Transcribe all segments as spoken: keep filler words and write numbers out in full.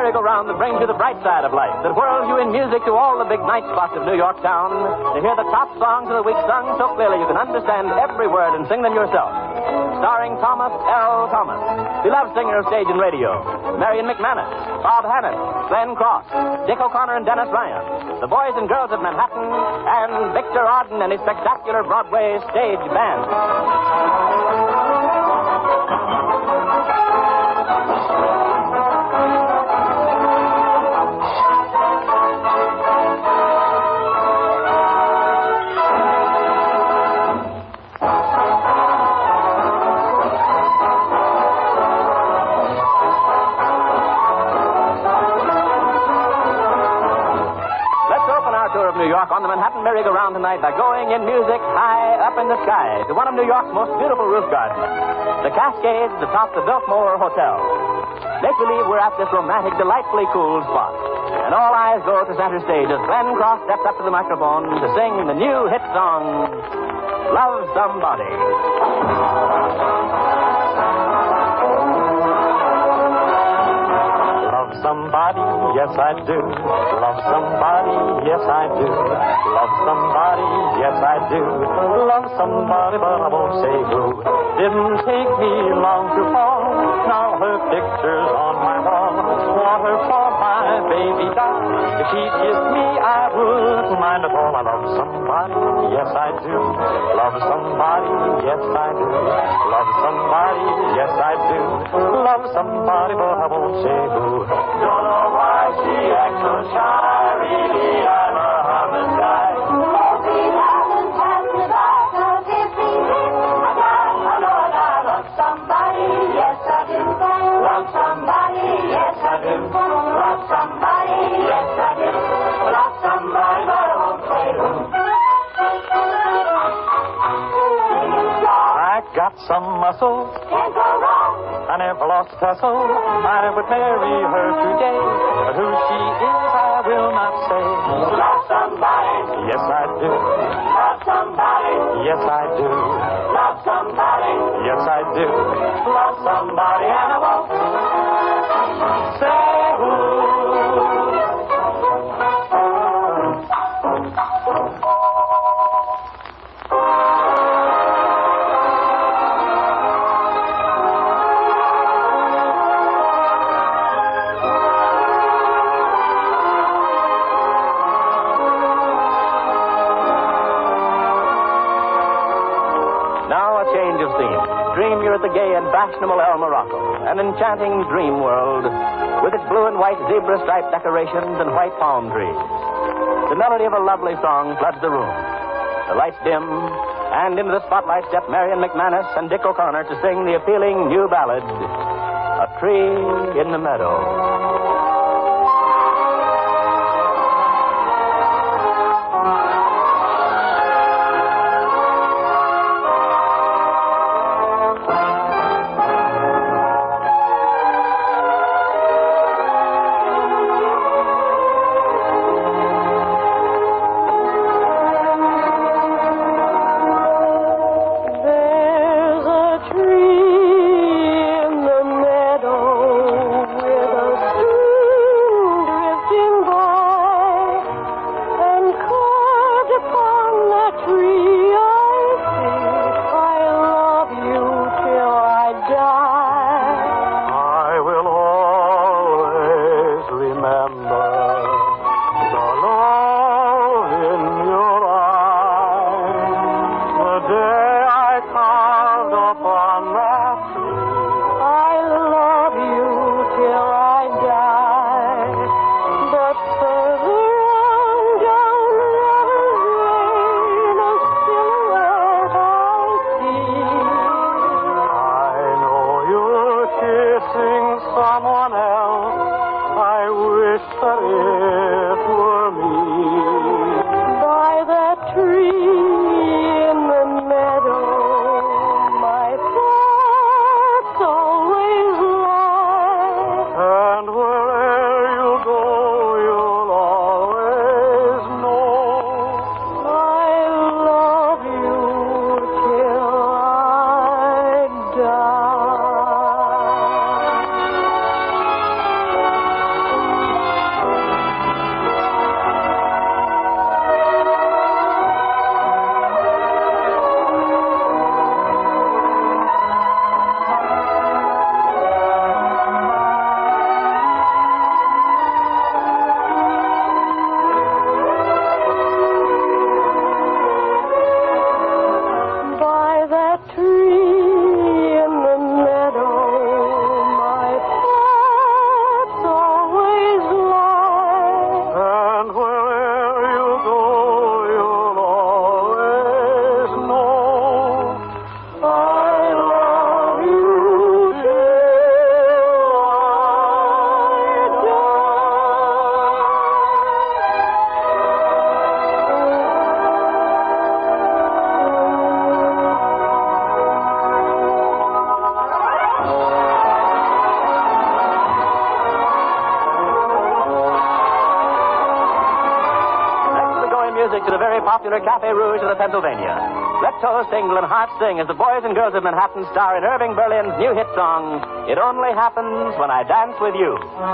merry-go-round that brings you the bright side of life, that whirls you in music to all the big night spots of New York town, to hear the top songs of the week sung so clearly you can understand every word and sing them yourself. Starring Thomas L. Thomas, beloved singer of stage and radio, Marion McManus, Bob Hannett, Glenn Cross, Dick O'Connor and Dennis Ryan, the Boys and Girls of Manhattan, and Victor Arden and his spectacular Broadway stage band. New York on the Manhattan merry-go-round tonight by going in music high up in the sky to one of New York's most beautiful roof gardens, the Cascades atop the Biltmore Hotel. Make believe we're at this romantic, delightfully cool spot. And all eyes go to center stage as Glenn Cross steps up to the microphone to sing the new hit song, Love Somebody. Somebody, yes I do. Love somebody, yes I do. Love somebody, yes I do. Love somebody, but I won't say who. Didn't take me long to fall. Now her picture's on my wall. Want her for my baby doll. If she kissed me, I wouldn't mind at all. I love somebody, yes I do. Love somebody, yes I do. Love somebody, yes I do. Love somebody, but I won't say who. Don't know why she acts so shy. Really, I'm a harmless guy. If he hasn't passed me by, 'cause if he did, I got a Lord. I love somebody, yes I do. Love somebody, yes I do. Love somebody, yes I do. Love somebody, but I won't say who. I got some muscle. Can't go wrong. I never lost her soul. I would marry her today. But who she is, I will not say. Love somebody. Yes, I do. Love somebody. Yes, I do. Love somebody. Yes, I do. Love somebody, and I won't say who. Dream you're at the gay and fashionable El Morocco, an enchanting dream world with its blue and white zebra-striped decorations and white palm trees. The melody of a lovely song floods the room. The lights dim, and into the spotlight step Marion McManus and Dick O'Connor to sing the appealing new ballad, A Tree in the Meadow. Someone else, I wish that it were me. By that tree in the meadow. tree in the meadow, my thoughts always lie. And wherever you go, you'll always know I love you till I die. Music to the very popular Cafe Rouge of the Pennsylvania. Let Toast, England, Heart sing as the boys and girls of Manhattan star in Irving Berlin's new hit song, It Only Happens When I Dance With You.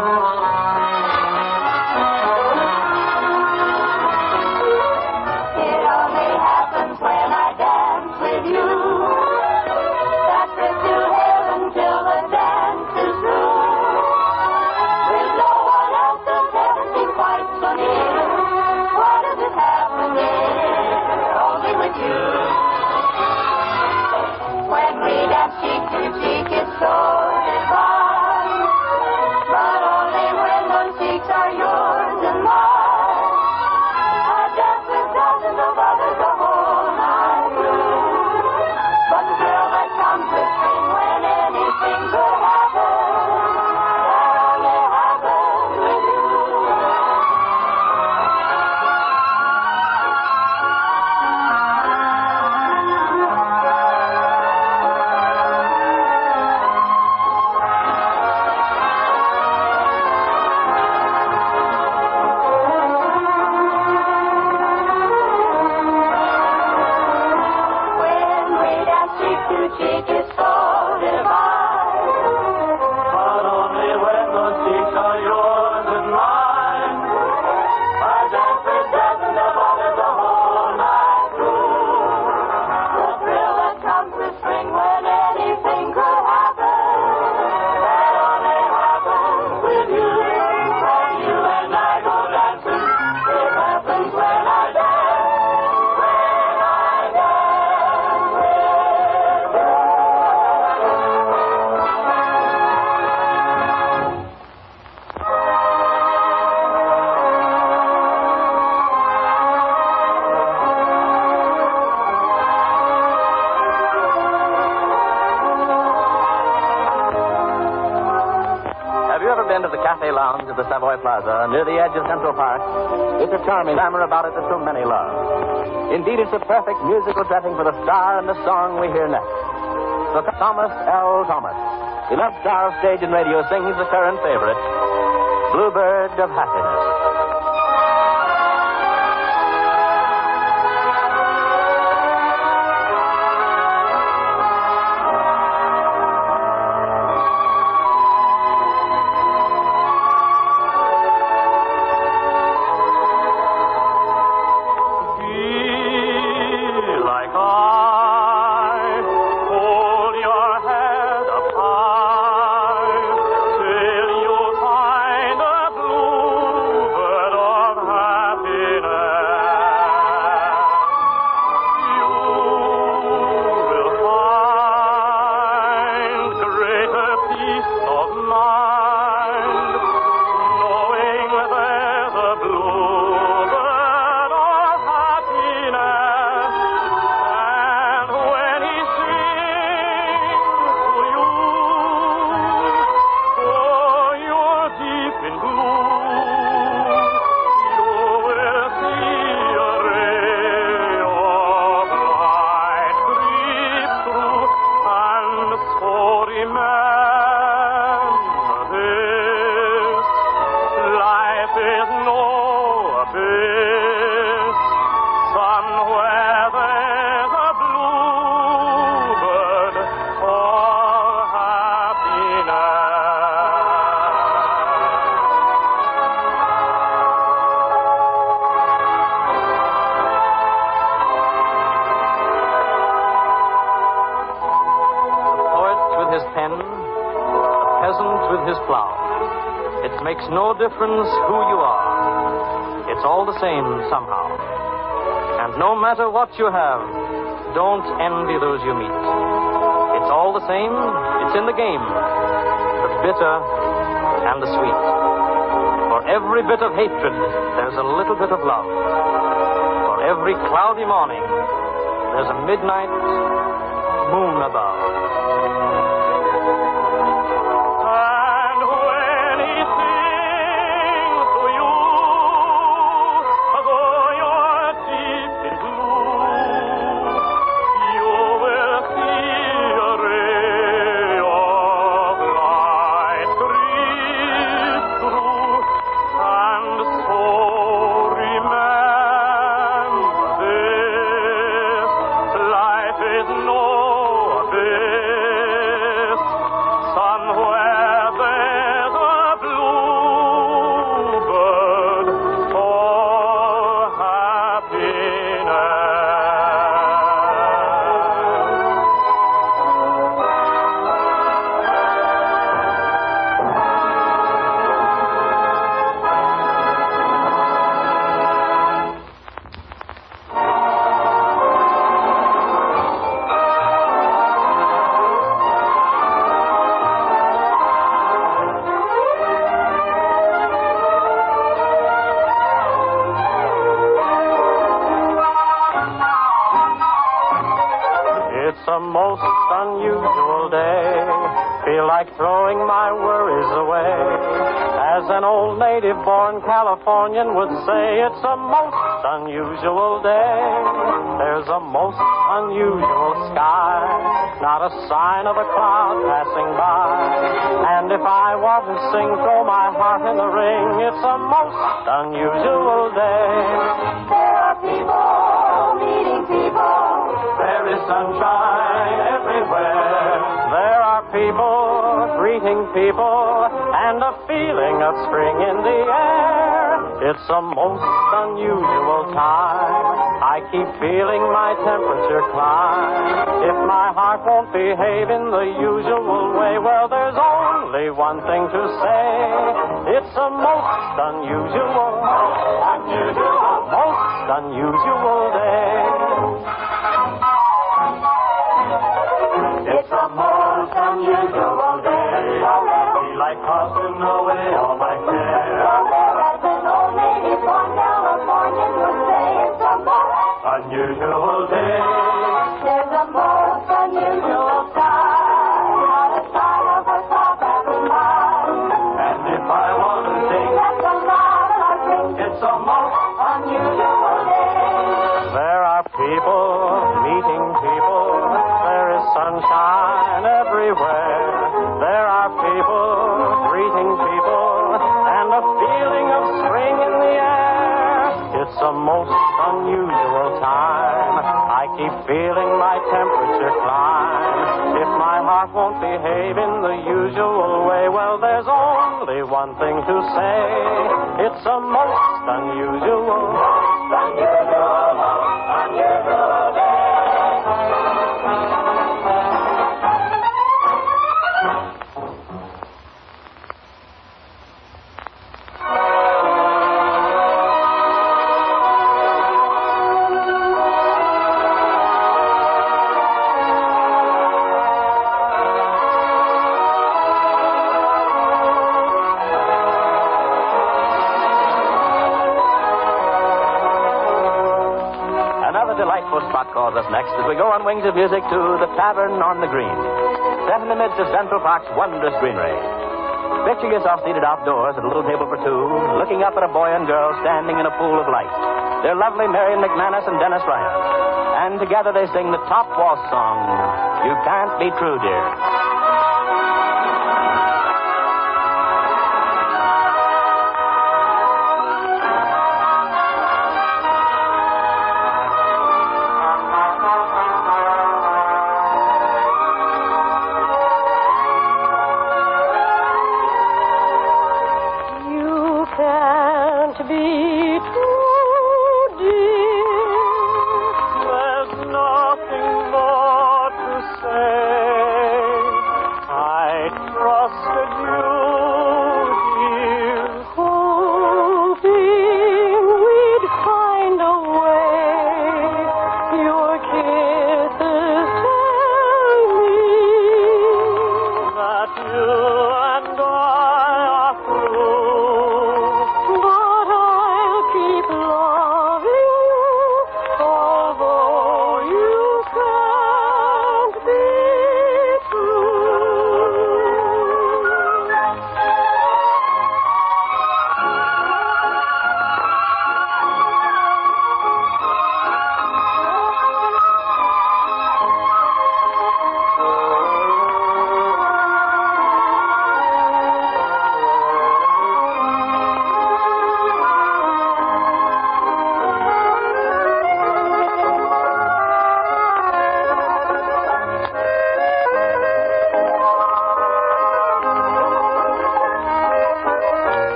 It only happens when I dance with you. That trip to heaven till the dance is through. With no one else, the heaven seems quite so near. Why does it happen here? Only with you. When we dance cheek to cheek, it's so divine. But only when those cheeks are yours and mine. I dance with dozens of others the whole night through. But still there comes a spring when anything could happen. That only happens with you. When we dance cheek to cheek, it's so divine. But only when those cheeks are yours and mine. I dance with dozens of others the whole night through. The thrill that comes with spring when anything could happen. That only happens with you. When you and I go dancing, It happens when I dance. When I dance with you. Have you ever been to the Cafe Lounge at the Savoy Plaza near the edge of Central Park? It's a charming glamour about it that so many love. Indeed, it's a perfect musical setting for the star and the song we hear next. So Thomas L. Thomas, beloved star of stage and radio, sings the current favorite, Bluebird of Happiness. be like I. Hold your head up high till you find a bluebird of happiness. You will find greater peace of mind, knowing there's a bluebird of happiness. And when he sings to you, though you're deep in gloom, you will see a ray of light creep through. And so remember this: life is no abyss. Somewhere there's a bluebird of happiness. The poet with his pen, the peasant with his plow. It makes no difference who you are. It's all the same somehow. And no matter what you have, don't envy those you meet. It's all the same. It's in the game. The bitter and the sweet. For every bit of hatred, there's a little bit of love. For every cloudy morning, there's a midnight moon above. And when he sings to you, though you're deep in gloom, you will see a ray of light creep through. And so remember this, life is no abyss. Somewhere there's a bluebird for happiness. It's a most unusual day. Feel like throwing my worries away. As an old native-born Californian would say, it's a most unusual day. There's a most unusual sky. Not a sign of a cloud passing by. And if I want to sing, throw my heart in the ring. It's a most unusual day. There are people meeting people. There is sunshine everywhere. There are people greeting people and a feeling of spring in the air. It's a most unusual time. I keep feeling my temperature climb. If my heart won't behave in the usual way, well, there's only one thing to say. It's a most unusual, unusual, most unusual day. It's a most unusual day. Feel like tossing away all my care. As an old native-born Californian would say, it's a most Unusual day. There's a most unusual sky. Not a sign of a cloud passing by. And if I want to sing, That's a lot of things. it's a most Unusual day. There are people meeting people. There is sunshine everywhere. There are people greeting people and a feeling of spring in the air. It's a most unusual time. I keep feeling my temperature climb. If my heart won't behave in the usual way, well, there's only one thing to say. It's a most unusual, unusual, unusual day. Delightful spot calls us next as we go on wings of music to the Tavern on the Green, set in the midst of Central Park's wondrous greenery. Picture yourself seated outdoors at a little table for two, looking up at a boy and girl standing in a pool of light. They're lovely Marion McManus and Dennis Ryan. And together they sing the top waltz song, You Can't Be True, Dear. There's nothing more to say.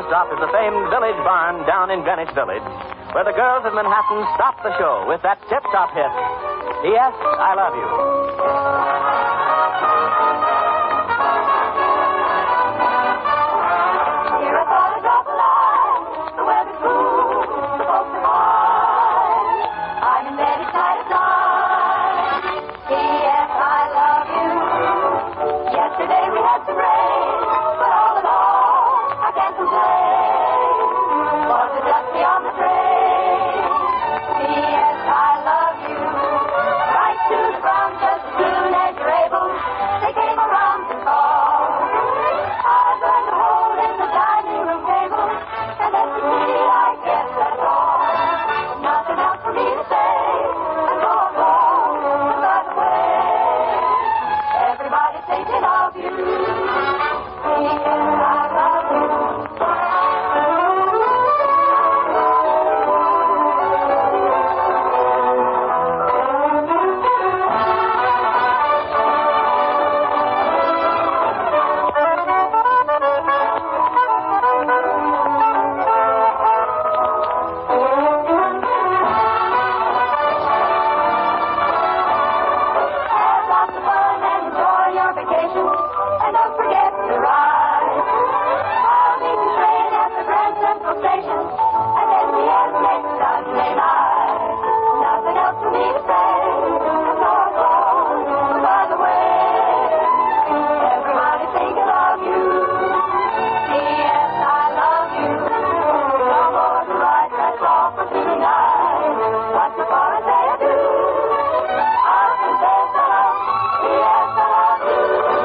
final stop is the famed Village Barn down in Greenwich Village, where the girls of Manhattan stop the show with that tip-top hit, P S I Love You. Here I thought I'd drop a line. The weather's cool, the folks are fine. I'm in bed at night at nine. P S I love you. Yesterday we had some rain, but all in all, I can't complain. Was it dusty on the train? P S I love you. Right to the front just as soon as you're able. They came around to call. I burned a hole in the dining room table, and then to see, I guess that's all. Nothing else for me to say, and go on home. And by the way, everybody's thinking of you. P S I love you. Have lots of fun and enjoy your vacation, and don't forget to ride. I'll meet the train at the Grand Central Station, and then the end next Sunday night. Nothing else for me to say, and so I'm gone. But by the way, everybody's thinking of you. P S I love you. No more to write, that's all for tonight. But before I say adieu, I'll confess I love, P S I love you.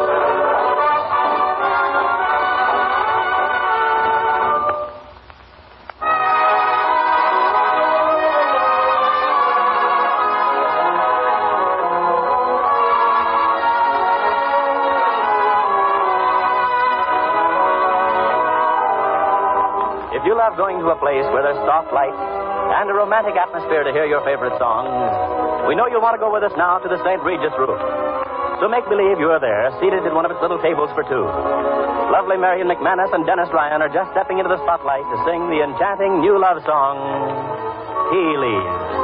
If you love going to a place where there's soft lights and a romantic atmosphere to hear your favorite songs, we know you'll want to go with us now to the Saint Regis roof. So make believe you're there, seated at one of its little tables for two. Lovely Marion McManus and Dennis Ryan are just stepping into the spotlight to sing the enchanting new love song, He Leaves.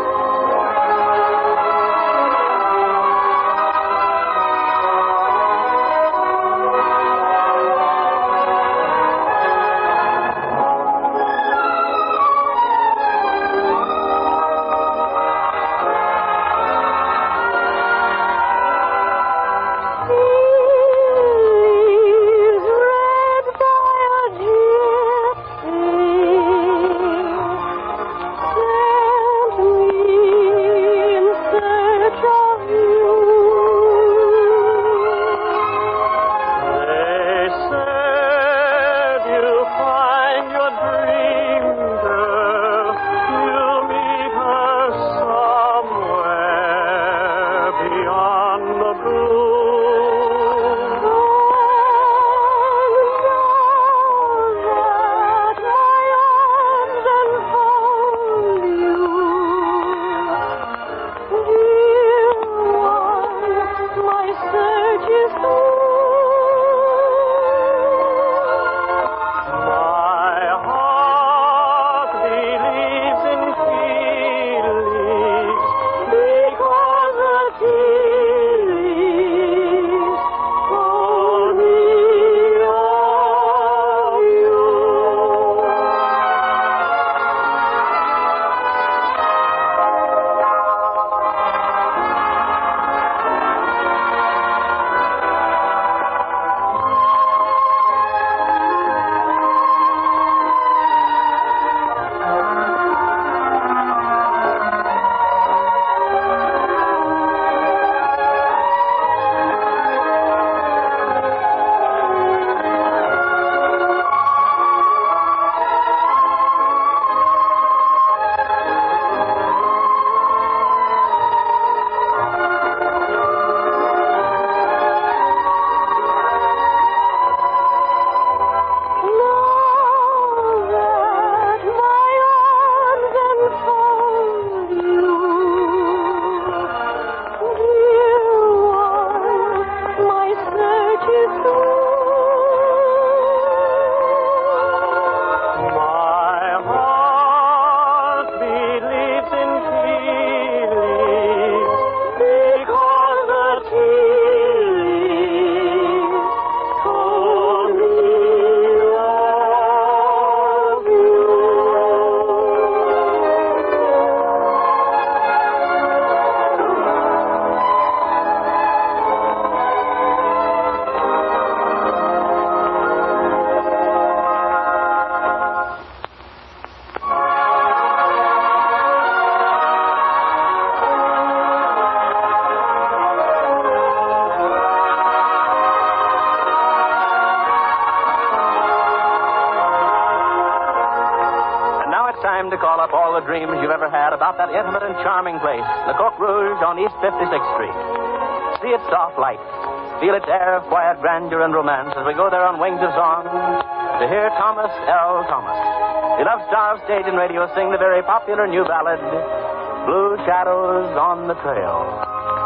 to call up all the dreams you've ever had about that intimate and charming place, the Coq Rouge on East fifty-sixth Street. See its soft lights. Feel its air of quiet grandeur and romance as we go there on wings of song to hear Thomas L. Thomas, beloved star of stage and radio, sing the very popular new ballad, Blue Shadows on the Trail.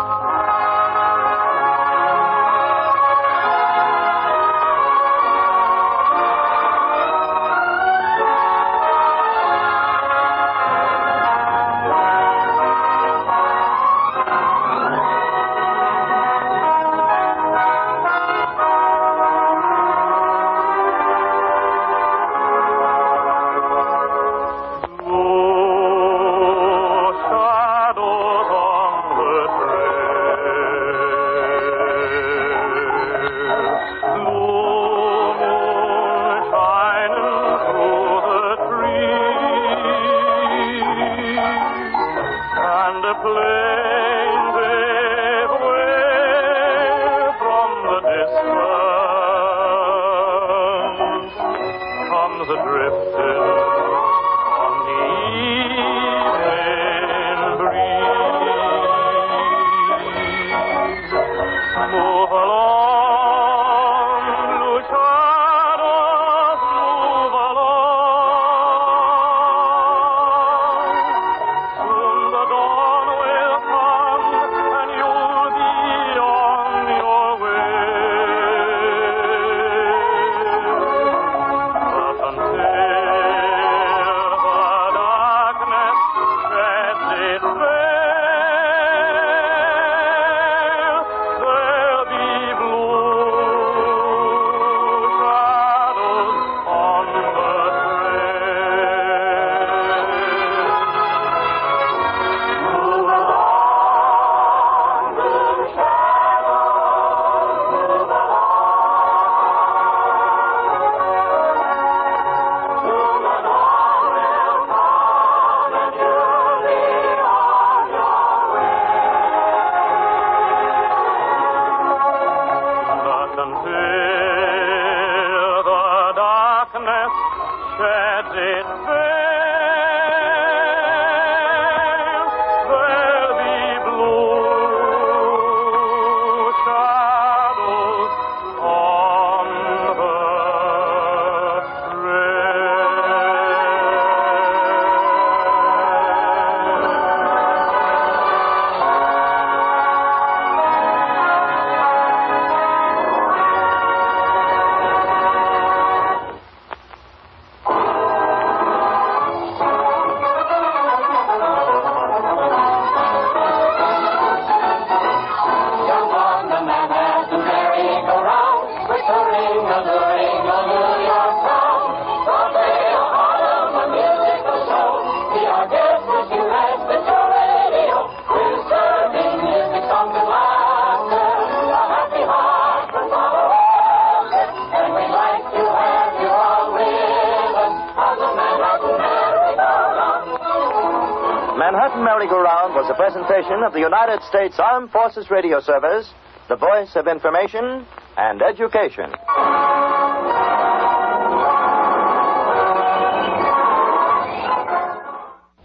Manhattan Merry-Go-Round was a presentation of the United States Armed Forces Radio Service, the voice of information and education.